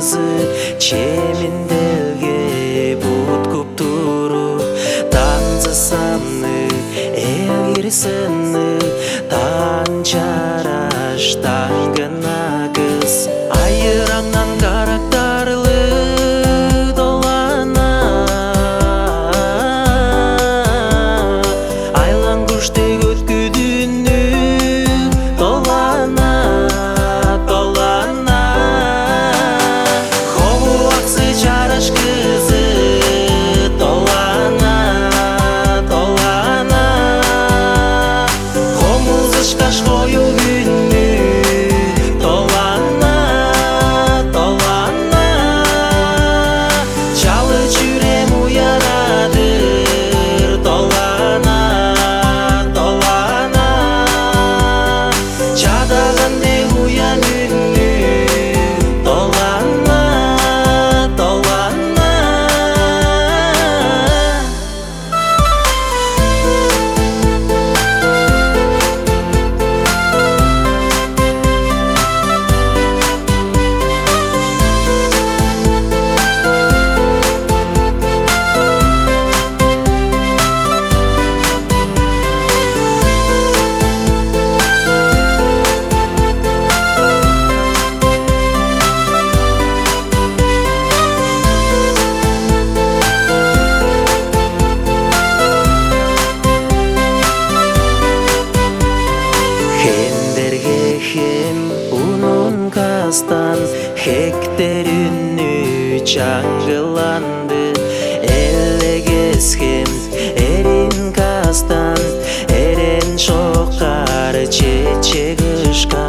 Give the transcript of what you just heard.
кызы чеминделге буткуп туруп танзысамны элгирсыны танчараштан гына кыз айыраңнан карактарлы долана айлан куштек өткүдүнү долана хобу аксы жараш кызы долана хомузышкаш кою күнү долана чалы жүрем уярадыр долана чадагандай уян үнү долана Хендерге хем унун кастан хектер үнү чаңгыланды элегес хем эрин кастан эрен шокар чече кышка